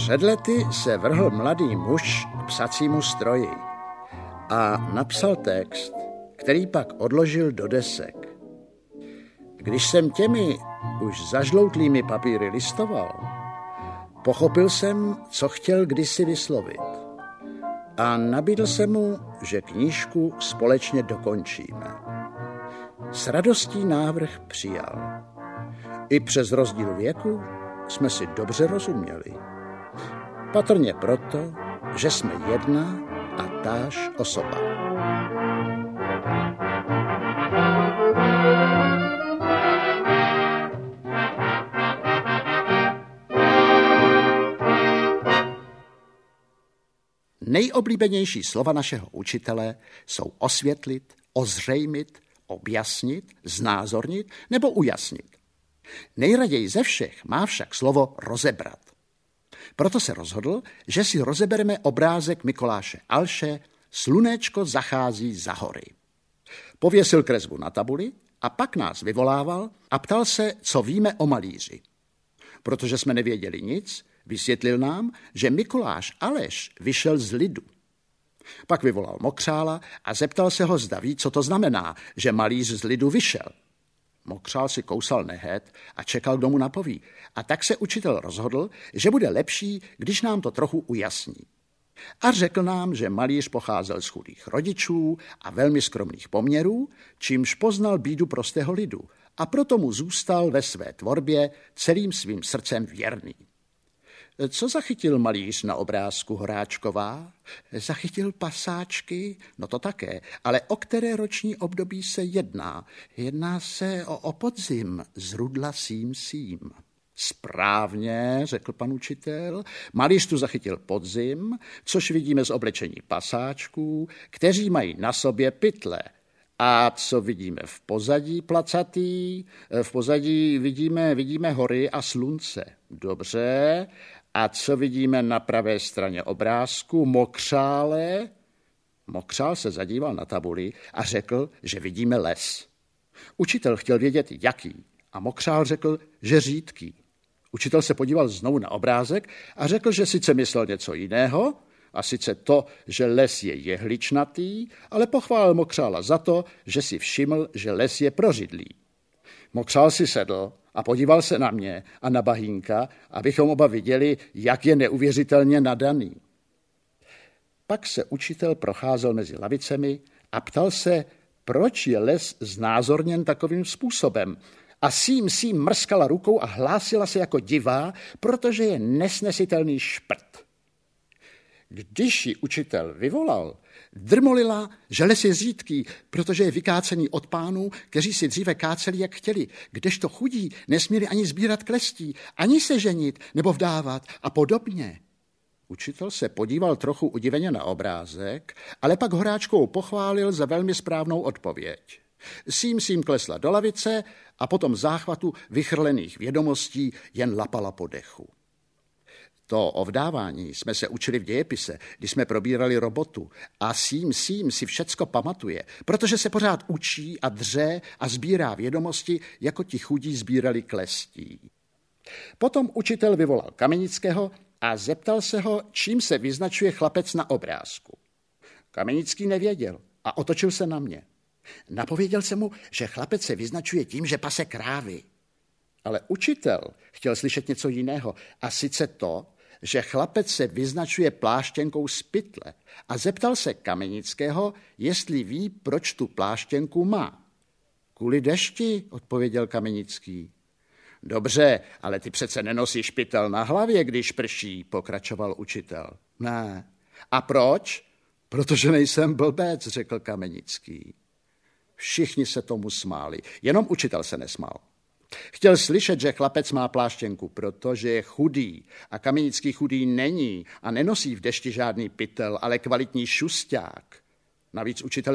Před lety se vrhl mladý muž k psacímu stroji a napsal text, který pak odložil do desek. Když jsem těmi už zažloutlými papíry listoval, pochopil jsem, co chtěl kdysi vyslovit. A nabídl jsem mu, že knížku společně dokončíme. S radostí návrh přijal. I přes rozdíl věku jsme si dobře rozuměli. Patrně proto, že jsme jedna a táž osoba. Nejoblíbenější slova našeho učitele jsou osvětlit, ozřejmit, objasnit, znázornit nebo ujasnit. Nejraději ze všech má však slovo rozebrat. Proto se rozhodl, že si rozebereme obrázek Mikoláše Alše Slunéčko zachází za hory. Pověsil kresbu na tabuli a pak nás vyvolával a ptal se, co víme o malíři. Protože jsme nevěděli nic, vysvětlil nám, že Mikoláš Aleš vyšel z lidu. Pak vyvolal Mokřála a zeptal se ho, zda ví, co to znamená, že malíř z lidu vyšel. Mokřál si kousal nehet a čekal, kdo mu napoví. A tak se učitel rozhodl, že bude lepší, když nám to trochu ujasní. A řekl nám, že malíř pocházel z chudých rodičů a velmi skromných poměrů, čímž poznal bídu prostého lidu a proto mu zůstal ve své tvorbě celým svým srdcem věrný. Co zachytil malíř na obrázku, Horáčková? Zachytil pasáčky? No to také, ale o které roční období se jedná? Jedná se o podzim z rudla sím. Správně, řekl pan učitel, malíř tu zachytil podzim, což vidíme z oblečení pasáčků, kteří mají na sobě pytle. A co vidíme v pozadí placatý? V pozadí vidíme hory a slunce. Dobře. A co vidíme na pravé straně obrázku? Mokřále? Mokřál se zadíval na tabuli a řekl, že vidíme les. Učitel chtěl vědět, jaký. A Mokřál řekl, že řídký. Učitel se podíval znovu na obrázek a řekl, že sice myslel něco jiného, a sice to, že les je jehličnatý, ale pochválil Mokřála za to, že si všiml, že les je prořidlý. Mokřál si sedl a podíval se na mě a na Bahínka, abychom oba viděli, jak je neuvěřitelně nadaný. Pak se učitel procházel mezi lavicemi a ptal se, proč je les znázorněn takovým způsobem. A sím mrskala rukou a hlásila se jako divá, protože je nesnesitelný šprt. Když ji učitel vyvolal, drmolila, že les je řídký, protože je vykácený od pánů, kteří si dříve káceli, jak chtěli, kdežto chudí nesměli ani sbírat klestí, ani se ženit nebo vdávat a podobně. Učitel se podíval trochu udiveně na obrázek, ale pak Horáčkovou pochválil za velmi správnou odpověď. Sím klesla do lavice a potom záchvatu vychrlených vědomostí jen lapala po dechu. To o vdávání jsme se učili v dějepise, když jsme probírali robotu. A sím si všecko pamatuje, protože se pořád učí a dře a sbírá vědomosti, jako ti chudí sbírali klestí. Potom učitel vyvolal Kamenického a zeptal se ho, čím se vyznačuje chlapec na obrázku. Kamenický nevěděl a otočil se na mě. Napověděl jsem mu, že chlapec se vyznačuje tím, že pase krávy. Ale učitel chtěl slyšet něco jiného, a sice to, že chlapec se vyznačuje pláštěnkou z pytle, a zeptal se Kamenického, jestli ví, proč tu pláštěnku má. Kvůli dešti, odpověděl Kamenický. Dobře, ale ty přece nenosíš pytel na hlavě, když prší, pokračoval učitel. Ne. A proč? Protože nejsem blbec, řekl Kamenický. Všichni se tomu smáli, jenom učitel se nesmál. Chtěl slyšet, že chlapec má pláštěnku, protože je chudý a Kamenický chudý není a nenosí v dešti žádný pytel, ale kvalitní šusťák. Navíc učitel